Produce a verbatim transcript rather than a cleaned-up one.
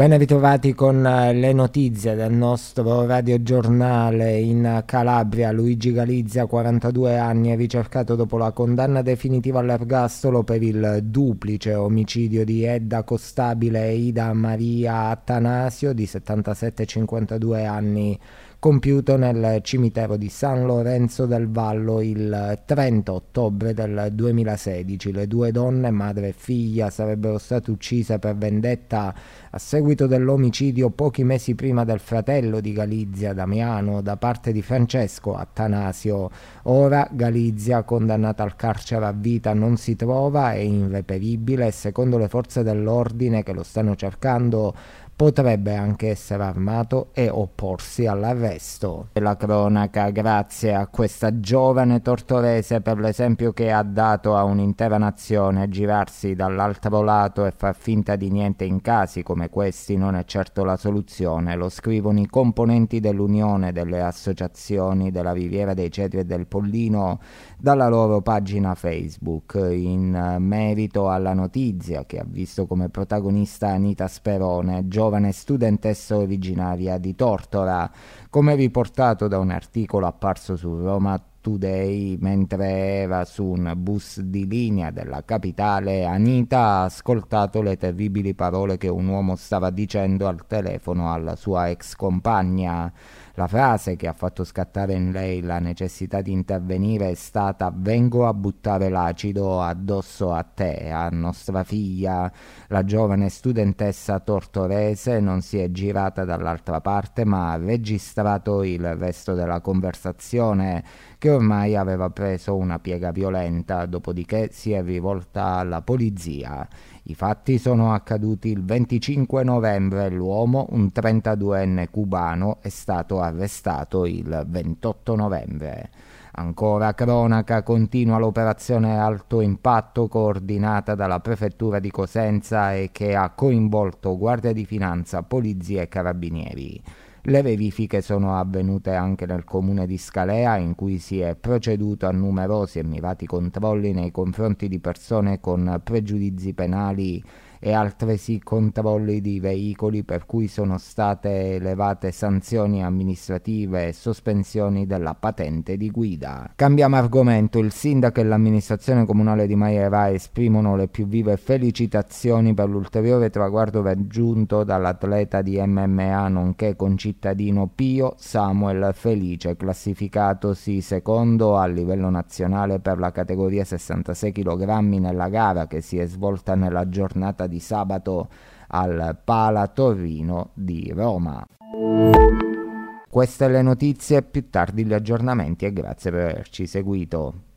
Ben ritrovati con le notizie del nostro radiogiornale. In Calabria Luigi Galizia, quarantadue anni, è ricercato dopo la condanna definitiva all'ergastolo per il duplice omicidio di Edda Costabile e Ida Maria Attanasio, di settantasette e cinquantadue anni, compiuto nel cimitero di San Lorenzo del Vallo il trenta ottobre del duemilasedici. Le due donne, madre e figlia, sarebbero state uccise per vendetta a seguito dell'omicidio pochi mesi prima del fratello di Galizia, Damiano, da parte di Francesco Attanasio. Ora Galizia, condannata al carcere a vita, non si trova, è irreperibile e secondo le forze dell'ordine che lo stanno cercando potrebbe anche essere armato e opporsi all'arresto. La cronaca grazie a questa giovane tortorese per l'esempio che ha dato a un'intera nazione. Girarsi dall'altro lato e far finta di niente in casi come questi non è certo la soluzione, lo scrivono i componenti dell'Unione delle Associazioni della Riviera dei Cedri e del Pollino dalla loro pagina Facebook, in merito alla notizia che ha visto come protagonista Anita Sperone, giovane studentessa originaria di Tortora. Come riportato da un articolo apparso su Roma Today, mentre era su un bus di linea della capitale, Anita ha ascoltato le terribili parole che un uomo stava dicendo al telefono alla sua ex compagna. La frase che ha fatto scattare in lei la necessità di intervenire è stata: vengo a buttare l'acido addosso a te, a nostra figlia. La giovane studentessa tortorese non si è girata dall'altra parte ma ha registrato il resto della conversazione, che ormai aveva preso una piega violenta, dopodiché si è rivolta alla polizia. I fatti sono accaduti il venticinque novembre. L'uomo, un trentaduenne cubano, è stato arrestato il ventotto novembre. Ancora cronaca, continua l'operazione Alto Impatto coordinata dalla prefettura di Cosenza e che ha coinvolto Guardia di Finanza, Polizia e Carabinieri. Le verifiche sono avvenute anche nel comune di Scalea, in cui si è proceduto a numerosi e mirati controlli nei confronti di persone con pregiudizi penali e altresì controlli di veicoli, per cui sono state elevate sanzioni amministrative e sospensioni della patente di guida. Cambiamo argomento. Il sindaco e l'amministrazione comunale di Maiera esprimono le più vive felicitazioni per l'ulteriore traguardo raggiunto dall'atleta di M M A nonché concittadino Pio Samuel Felice, classificatosi secondo a livello nazionale per la categoria sessantasei chilogrammi nella gara che si è svolta nella giornata di sabato al Pala Torino di Roma. Queste le notizie, più tardi gli aggiornamenti e grazie per averci seguito.